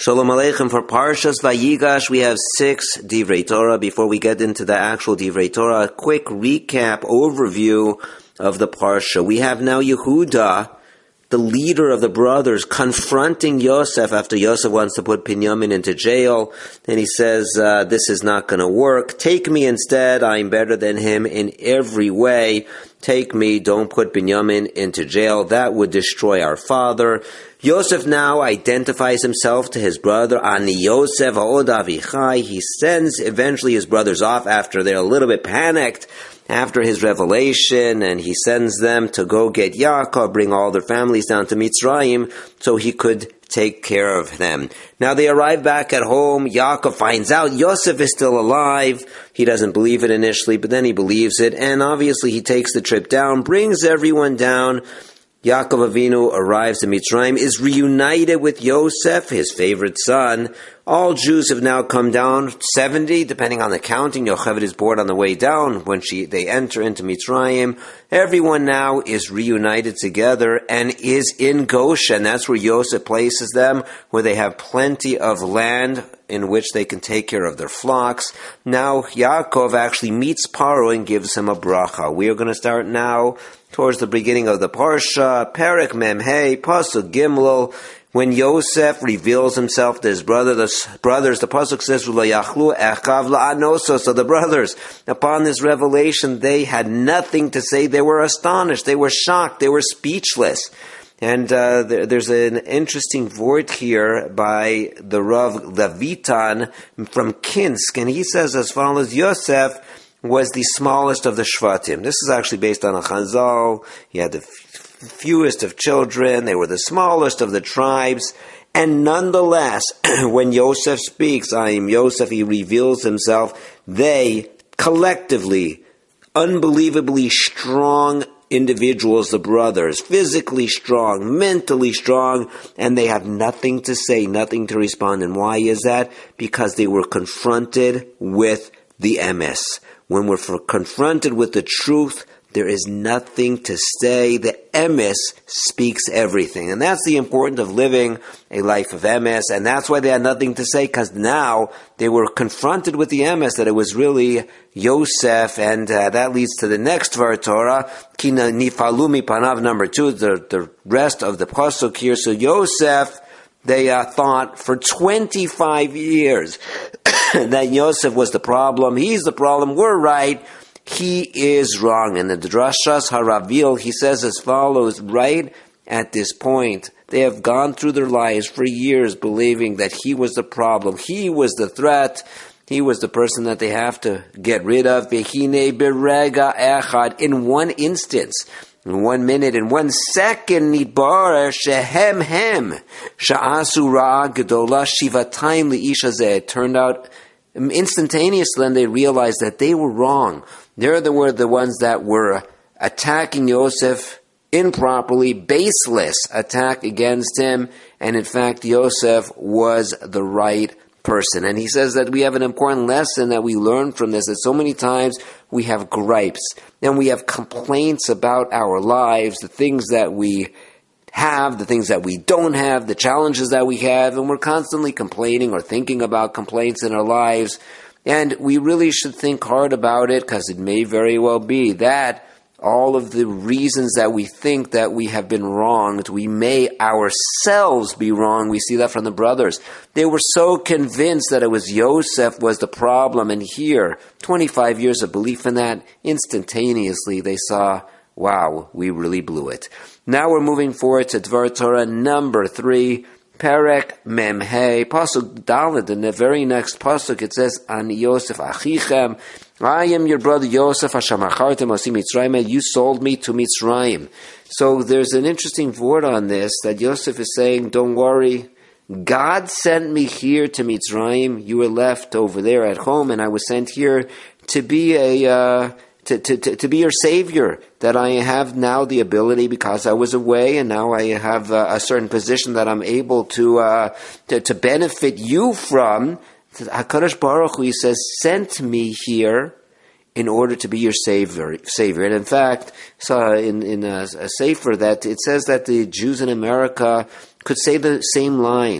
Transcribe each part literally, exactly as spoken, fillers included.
Shalom Aleichem. For Parshas Vayigash, we have six Divrei Torah. Before we get into the actual Divrei Torah, a quick recap, overview of the Parsha. We have now Yehuda, the leader of the brothers, confronting Yosef after Yosef wants to put Binyamin into jail. And he says, uh, this is not going to work. Take me instead. I'm better than him in every way. Take me. Don't put Binyamin into jail. That would destroy our father. Yosef now identifies himself to his brother, Ani Yosef Ha'od Avichai. He sends eventually his brothers off after they're a little bit panicked after his revelation, and he sends them to go get Yaakov, bring all their families down to Mitzrayim so he could take care of them. Now they arrive back at home. Yaakov finds out Yosef is still alive. He doesn't believe it initially, but then he believes it, and obviously he takes the trip down, brings everyone down. Yaakov Avinu arrives in Mitzrayim, is reunited with Yosef, his favorite son. All Jews have now come down, seventy, depending on the counting. Yocheved is born on the way down when she they enter into Mitzrayim. Everyone now is reunited together and is in Goshen. That's where Yosef places them, where they have plenty of land in which they can take care of their flocks. Now Yaakov actually meets Paro and gives him a bracha. We are going to start now towards the beginning of the Parsha, Perek Mem Hey, Pasuk Gimel. When Yosef reveals himself to his brother, the brothers, the pasuk says, "V'layachlu echav la'anoso." So the brothers, upon this revelation, they had nothing to say. They were astonished. They were shocked. They were speechless. And uh, there, there's an interesting word here by the Rav Levitan from Kinsk, and he says as follows: Yosef was the smallest of the Shvatim. This is actually based on a Chazal. He had the fewest of children. They were the smallest of the tribes. And nonetheless, when Yosef speaks, I am Yosef, he reveals himself, they collectively, unbelievably strong individuals, the brothers, physically strong, mentally strong, and they have nothing to say, nothing to respond. And why is that? Because they were confronted with the emes. When we're confronted with the truth, there is nothing to say. The emes speaks everything. And that's the importance of living a life of emes. And that's why they had nothing to say, because now they were confronted with the emes, that it was really Yosef. And uh, that leads to the next Dvar Torah, Kina Nifalu Mipanav, number two, the, the rest of the pasuk here. So Yosef, they uh, thought for twenty-five years that Yosef was the problem. He's the problem. We're right. He is wrong. And the Drashas Haravil, he says as follows: right at this point, they have gone through their lives for years believing that he was the problem. He was the threat. He was the person that they have to get rid of. Vehine berega echad, in one instance, in one minute, in one second, nitbarer shehem hem sha'asu ra'a gedola shivatayim li'ish hazeh. It turned out instantaneously, and they realized that they were wrong. They're the were the ones that were attacking Yosef improperly, baseless attack against him, and in fact, Yosef was the right person. And he says that we have an important lesson that we learn from this, that so many times we have gripes, and we have complaints about our lives, the things that we have, the things that we don't have, the challenges that we have, and we're constantly complaining or thinking about complaints in our lives. And we really should think hard about it, because it may very well be that all of the reasons that we think that we have been wronged, we may ourselves be wrong. We see that from the brothers. They were so convinced that it was Yosef was the problem, and here, twenty-five years of belief in that, instantaneously they saw, wow, we really blew it. Now we're moving forward to Dvar Torah number three, Perek Mem Hey, Pasuk Dalet. In the very next pasuk, it says, Ani Yosef Achichem, I am your brother Yosef, Hashem achartem osi Mitzrayim, you sold me to Mitzrayim. So there's an interesting word on this, that Yosef is saying, don't worry, God sent me here to Mitzrayim, you were left over there at home, and I was sent here to be a... Uh, To, to, to be your savior, that I have now the ability, because I was away, and now I have uh, a certain position that I'm able to, uh, to to benefit you from. HaKadosh Baruch Hu, he says, sent me here in order to be your savior. Savior, and in fact, saw in in a, a sefer that it says that the Jews in America could say the same line,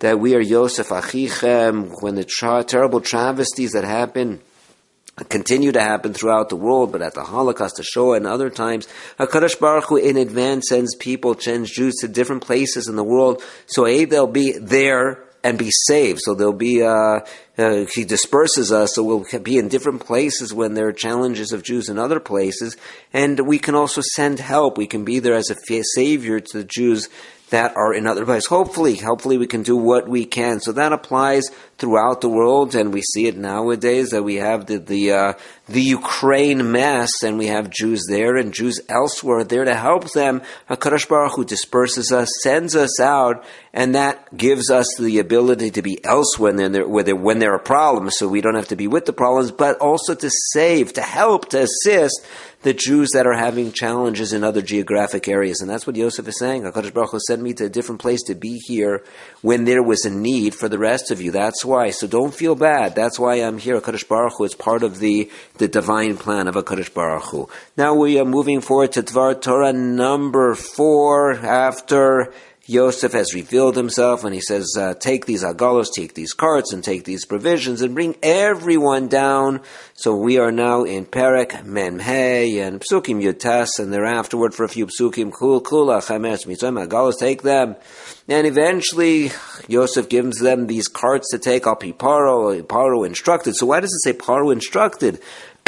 that we are Yosef Achichem, when the tra- terrible travesties that happen continue to happen throughout the world, but at the Holocaust, the Shoah, and other times, HaKadosh Baruch Hu in advance sends people, sends Jews to different places in the world, so A, they'll be there and be saved. So they'll be, uh, uh, he disperses us, so we'll be in different places when there are challenges of Jews in other places, and we can also send help. We can be there as a savior to the Jews that are in other places. Hopefully, hopefully we can do what we can. So that applies throughout the world, and we see it nowadays that we have the the, uh, the Ukraine mess, and we have Jews there and Jews elsewhere there to help them. HaKadosh Baruch Hu disperses us, sends us out, and that gives us the ability to be elsewhere when there, when there, when there are problems, so we don't have to be with the problems, but also to save, to help, to assist the Jews that are having challenges in other geographic areas. And that's what Yosef is saying. HaKadosh Baruch Hu sent me to a different place to be here when there was a need for the rest of you. That's why. So don't feel bad. That's why I'm here. HaKadosh Baruch Hu is part of the, the divine plan of HaKadosh Baruch Hu. Now we are moving forward to Dvar Torah number four, after Yosef has revealed himself, and he says, uh, take these agalos, take these carts, and take these provisions, and bring everyone down. So we are now in Perek Memhei and Psukim Yutas, and thereafterward for a few Psukim, Kul Kula Chamesh Mitzvah agalos, take them. And eventually, Yosef gives them these carts to take. Al Pi Paro, Paro instructed. So why does it say Paro instructed?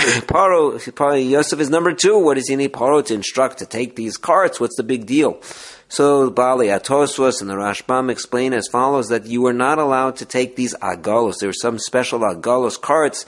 Paro, Paro, Yosef is number two. What does he need Paro to instruct to take these carts? What's the big deal? So Bali Atoswas and the Rashbam explain as follows, that you were not allowed to take these agalos. There were some special agalos carts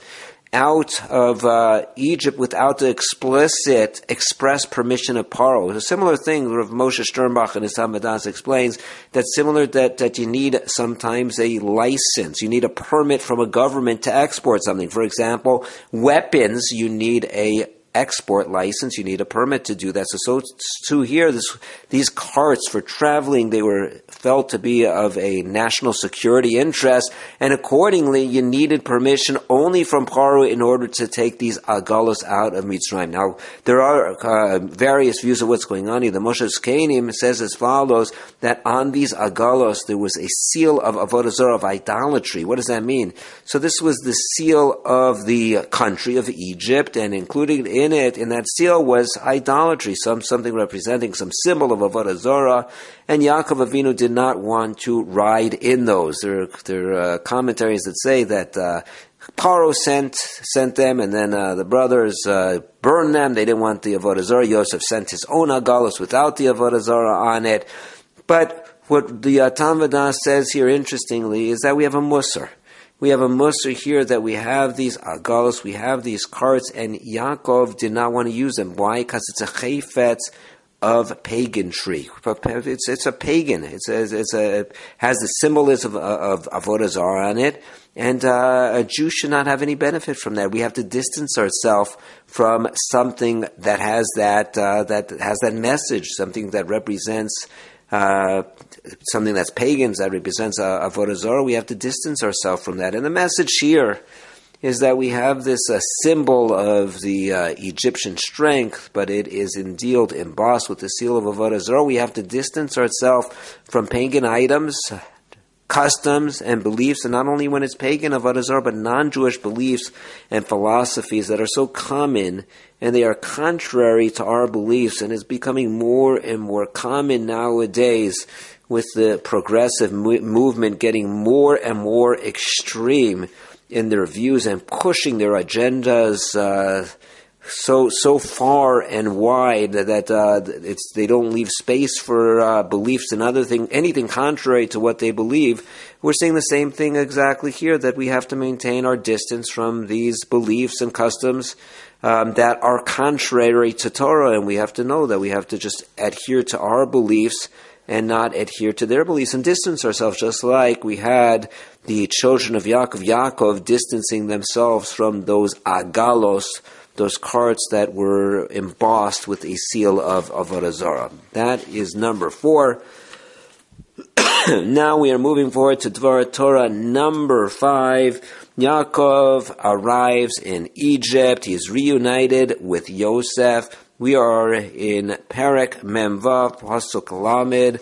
out of uh, Egypt without the explicit, express permission of Paro. It's a similar thing. Rav Moshe Sternbach in his Hamadas explains that similar that, that you need sometimes a license. You need a permit from a government to export something. For example, weapons, you need a export license, you need a permit to do that. So, so to here, this, these carts for traveling, they were felt to be of a national security interest, and accordingly, you needed permission only from Paro in order to take these agalos out of Mitzrayim. Now, there are uh, various views of what's going on here. The Moshe Zkenim says as follows, that on these agalos, there was a seal of avodah zarah, of idolatry. What does that mean? So this was the seal of the country of Egypt, and including in it, in that seal, was idolatry, some something representing some symbol of avodah zarah, and Yaakov Avinu did not want to ride in those. There, there are uh, commentaries that say that uh, Paro sent sent them, and then uh, the brothers uh, burned them. They didn't want the avodah zarah. Yosef sent his own agalos without the avodah zarah on it. But what the uh, Tam Vadas says here, interestingly, is that we have a musar. We have a musar here that we have these agalos, we have these carts, and Yaakov did not want to use them. Why? Because it's a chayfetz of paganry. It's it's a pagan. It's a, it's a has the symbolism of, of avodah zarah on it, and uh, a Jew should not have any benefit from that. We have to distance ourselves from something that has that uh, that has that message, something that represents. Uh, something that's pagans, that represents uh, avodah zarah. We have to distance ourselves from that. And the message here is that we have this uh, symbol of the uh, Egyptian strength, but it is indeed embossed with the seal of avodah zarah. We have to distance ourselves from pagan items, customs, and beliefs, and not only when it's pagan avodah zarah, but non-Jewish beliefs and philosophies that are so common, and they are contrary to our beliefs, and it's becoming more and more common nowadays with the progressive mo- movement getting more and more extreme in their views and pushing their agendas uh, so so far and wide that uh, it's they don't leave space for uh, beliefs and other thing, anything contrary to what they believe. We're saying the same thing exactly here, that we have to maintain our distance from these beliefs and customs um, that are contrary to Torah, and we have to know that we have to just adhere to our beliefs and not adhere to their beliefs and distance ourselves, just like we had the children of Yaakov, Yaakov distancing themselves from those agalos, those carts that were embossed with a seal of avodah zarah. That is number four. Now we are moving forward to Dvar Torah number five. Yaakov arrives in Egypt. He is reunited with Yosef. We are in Perek Memvav, Pasuk Lamed.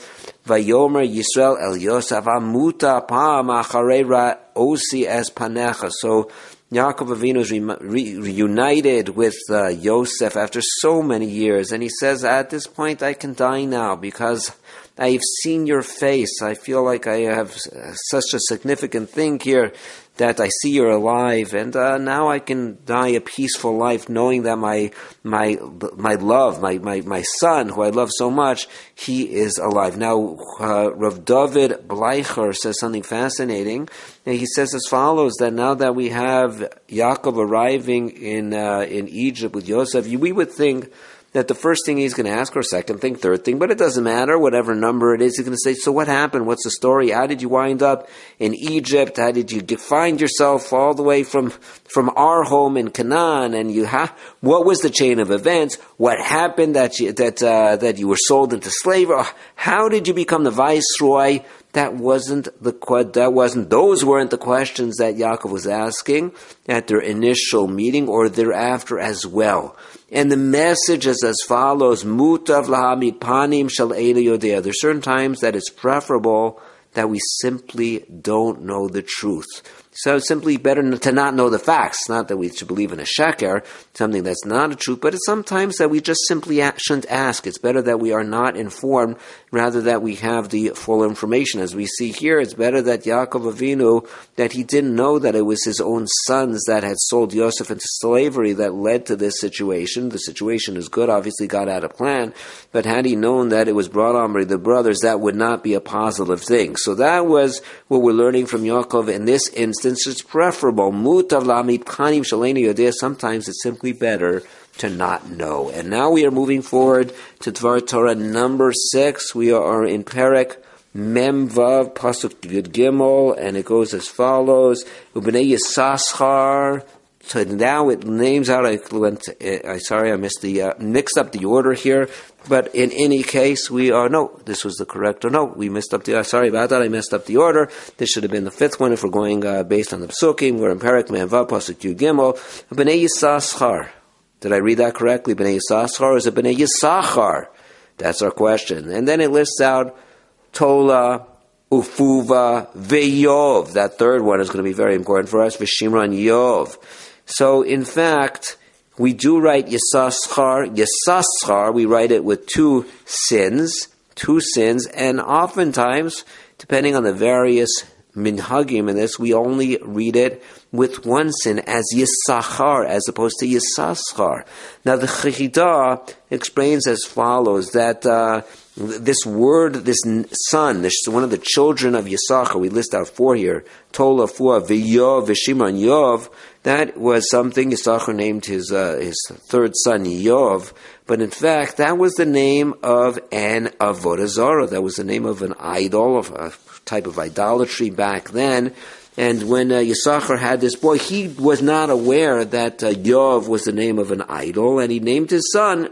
Vayomer Yisrael El Yosef Amuta Pam Acharei Osi Es Panecha. So Yaakov Avinu is re- re- reunited with uh, Yosef after so many years, and he says, at this point I can die now because I've seen your face. I feel like I have such a significant thing here that I see you're alive, and uh, now I can die a peaceful life knowing that my my my love, my, my, my son, who I love so much, he is alive. Now, uh, Rav David Bleicher says something fascinating. And he says as follows, that now that we have Yaakov arriving in uh, in Egypt with Yosef, we would think that the first thing he's going to ask, or second thing, third thing, but it doesn't matter, whatever number it is, he's going to say, so what happened? What's the story? How did you wind up in Egypt? How did you get, find yourself all the way from from our home in Canaan? And you ha- what was the chain of events? What happened that you, that uh, that you were sold into slavery? How did you become the viceroy? That wasn't the that wasn't those weren't the questions that Yaakov was asking at their initial meeting or thereafter as well. And the message is as follows: Mutav lahamid panim shel eila yodea. There's certain times that it's preferable that we simply don't know the truth. So it's simply better to not know the facts. Not that we should believe in a sheker, something that's not a truth, but it's sometimes that we just simply shouldn't ask. It's better that we are not informed, rather that we have the full information. As we see here, it's better that Yaakov Avinu, that he didn't know that it was his own sons that had sold Yosef into slavery that led to this situation. The situation is good, obviously God had a plan, but had he known that it was brought on by the brothers, that would not be a positive thing. So that was what we're learning from Yaakov in this instance. It's preferable. Mutav lamid panim shaleni yodea. Sometimes it's simply better to not know. And now we are moving forward to Dvar Torah number six. We are in Perek Mem Vav Pasuk Yud Gimel, and it goes as follows: Ubnei Yisachar. So now it names out. I went. I sorry, I missed the uh, mixed up the order here. But in any case, we are no. This was the correct or no. We messed up the. Uh, sorry about that. I messed up the order. This should have been the fifth one if we're going uh, based on the psukim. We're in Perek Mem Vav Pasuk Yud Gimel. Bnei Yisachar. Did I read that correctly? Bnei Yisachar, or is it Bnei Yisachar? That's our question. And then it lists out Tola, Ufuva, Veyov. That third one is going to be very important for us. V'Shimron Yov. So, in fact, we do write Yisachar. Yisachar, we write it with two sins, two sins, and oftentimes, depending on the various minhagim in this, we only read it with one sin as Yisachar as opposed to Yisachar. Now, the Chechidah explains as follows, that uh, this word, this son, this one of the children of Yisachar, we list out four here, Tola, Fua, V'Yov, V'Shimron, Yov, that was something Yisachar named his uh, his third son Yov, but in fact that was the name of an avodah zarah. That was the name of an idol, of a type of idolatry back then. And when uh, Yisachar had this boy, he was not aware that uh, Yov was the name of an idol, and he named his son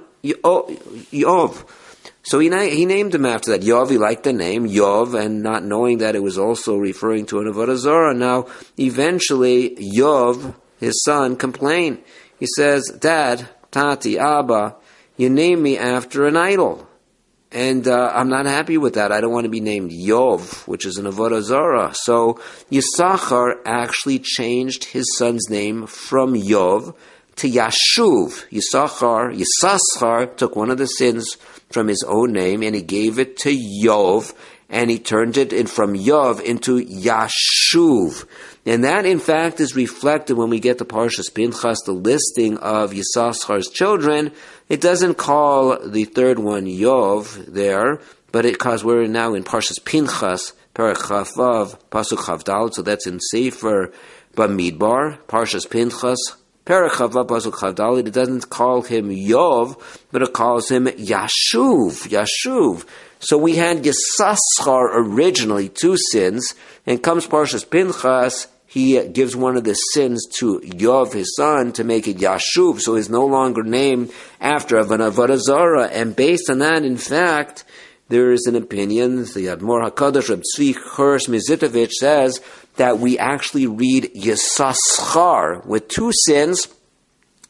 Yov. So he, na- he named him after that. Yov, he liked the name, Yov, and not knowing that it was also referring to an avodah zarah. Now, eventually, Yov, his son, complained. He says, Dad, Tati, Abba, you named me after an idol. And uh, I'm not happy with that. I don't want to be named Yov, which is an avodah zarah. So Yisachar actually changed his son's name from Yov to Yashuv. Yisachar, Yisachar took one of the sins from his own name and he gave it to Yov, and he turned it in from Yov into Yashuv. And that, in fact, is reflected when we get to Parshas Pinchas, the listing of Yisachar's children. It doesn't call the third one Yov there, but it, because we're now in Parshas Pinchas, Perek Chavav, Pasuk Chavdal, so that's in Sefer Bamidbar, Parshas Pinchas, Perek Chavav, Pasuk Chavdal. It doesn't call him Yov, but it calls him Yashuv, Yashuv. So we had Yisachar originally, two sins, and comes Parshas Pinchas, he gives one of the sins to Yov, his son, to make it Yashuv, so he's no longer named after an avodah zarah. And based on that, in fact, there is an opinion, the Admor HaKadosh, Reb Tzvi Churs Mizitovich, says that we actually read Yisachar with two sins,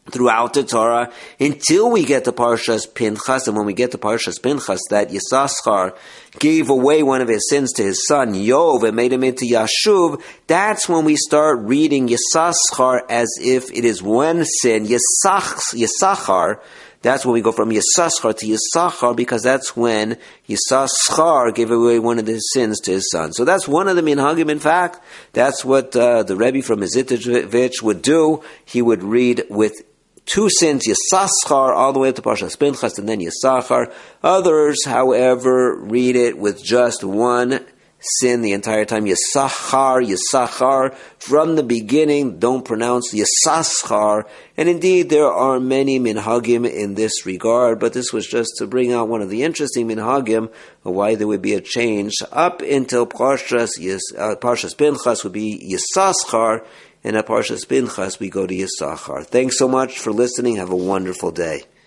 throughout the Torah until we get to Parshas Pinchas. And when we get to Parshas Pinchas, that Yisachar gave away one of his sins to his son Yov and made him into Yashuv, that's when we start reading Yisachar as if it is one sin, Yisach, Yisachar. That's when we go from Yisachar to Yisachar, because that's when Yisachar gave away one of his sins to his son. So that's one of the minhagim. In fact, that's what uh, the Rebbe from Mizitich would do. He would read with two sins, Yisachar, all the way up to Parshas Pinchas, and then Yisachar. Others, however, read it with just one sin the entire time. Yisachar, Yisachar, from the beginning, don't pronounce Yisachar. And indeed, there are many minhagim in this regard, but this was just to bring out one of the interesting minhagim of why there would be a change. Up until Parshas, uh, Parshas Pinchas would be Yisachar, and at Parshas Pinchas we go to Yisachar. Thanks so much for listening. Have a wonderful day.